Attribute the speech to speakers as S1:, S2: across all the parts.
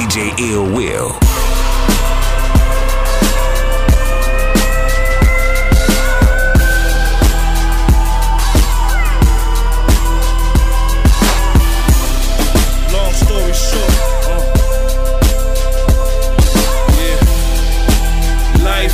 S1: DJ Ill Will.
S2: Long story short, life.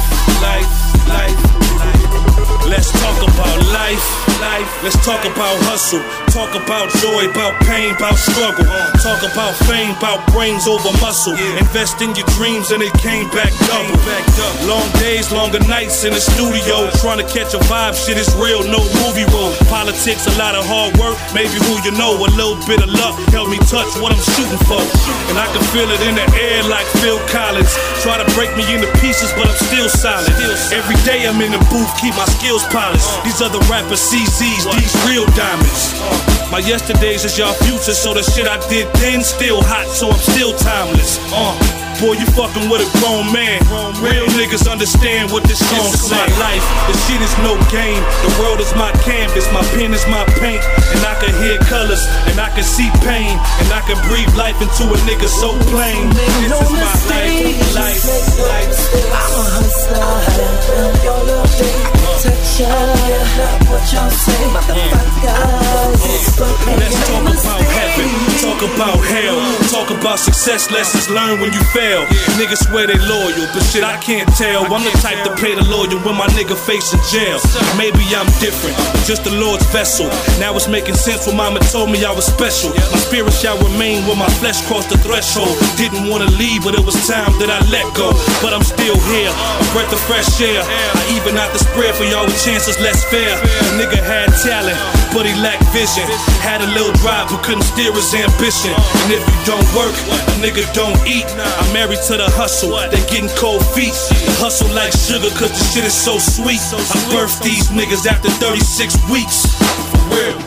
S2: Let's talk about life. Let's talk about hustle. Talk about joy, about pain, about struggle. Talk about fame, about brains over muscle. Invest in your dreams and it came back double. Long days, longer nights in the studio. Trying to catch a vibe, shit is real, no movie role. Politics, a lot of hard work, maybe who you know. A little bit of luck help me touch what I'm shooting for. And I can feel it in the air like Phil Collins. Try to break me into pieces, but I'm still solid. Every day I'm in the booth, keep my skills polished. These other rappers, CZs, these real diamonds. My yesterdays is y'all future, so the shit I did then still hot, so I'm still timeless. Boy, you fucking with a grown man. Real niggas understand what this song say. My life, the shit is no game. The world is my canvas, my pen is my paint. And I can hear colors, and I can see pain. And I can breathe life into a nigga so plain. This is my life.
S3: I'm a hustler, your little thing. Touch up, what y'all say, motherfuckers.
S2: Let's talk about heaven, talk about hell, talk about success lessons learned when you fail. Niggas swear they loyal, but shit I can't tell. I'm the type to play the lawyer when my nigga facing jail. Maybe I'm different, just the Lord's vessel. Now it's making sense when mama told me I was special. My spirit shall remain when my flesh crossed the threshold. Didn't wanna leave, but it was time that I let go. But I'm still here, a breath of fresh air. I even out the spread for y'all with chances less fair. A nigga had talent, but he lacked vision. Had a little drive, but couldn't steer his ambition. And if you don't work, a nigga don't eat. I'm married to the hustle, they getting cold feet. The hustle like sugar, cause the shit is so sweet. I birthed these niggas after 36 weeks. For real.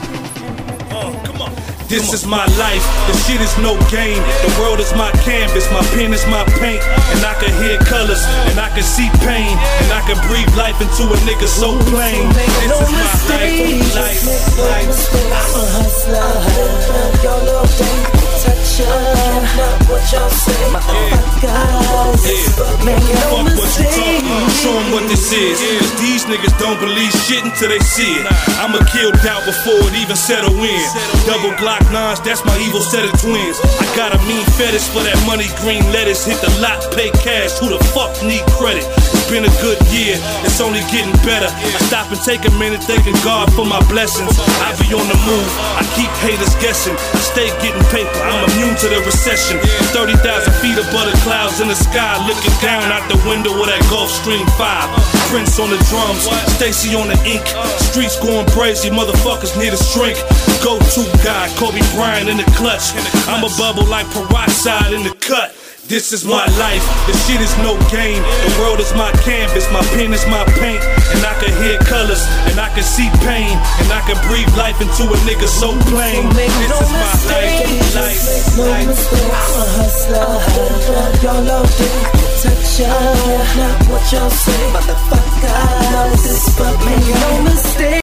S2: This is my life, the shit is no game. The world is my canvas, my pen is my paint. And I can hear colors, and I can see pain. And I can breathe life into a nigga so plain. This is my life.
S3: I'm a hustler, your little thing. Touch up, what y'all say, motherfuckers. Make no mistake.
S2: Show them what this is. Cause these niggas don't believe shit until they see it. I'ma kill doubt before it even settle in. Double Glock 9s, that's my evil set of twins. I got a mean fetish for that money, green lettuce. Hit the lot, pay cash, who the fuck need credit? It's been a good year, it's only getting better. I stop and take a minute thanking God for my blessings. I be on the move, I keep haters guessing. I stay getting paper, I'm immune to the recession. 30,000 feet above the clouds in the sky, looking down out the window of that Gulfstream 5. Prince on the drums, Stacy on the ink. Streets going crazy, motherfuckers need a shrink. Go-to guy, Kobe Bryant in the clutch. I'm a bubble like peroxide in the cut. This is my life, the shit is no game. The world is my canvas, my pen is my paint. And I can hear colors, and I can see pain. And I can breathe life into a nigga so plain. This is my life.
S3: I'm a hustler, your little thing. Touch up, what y'all say, motherfuckers. But make no mistake.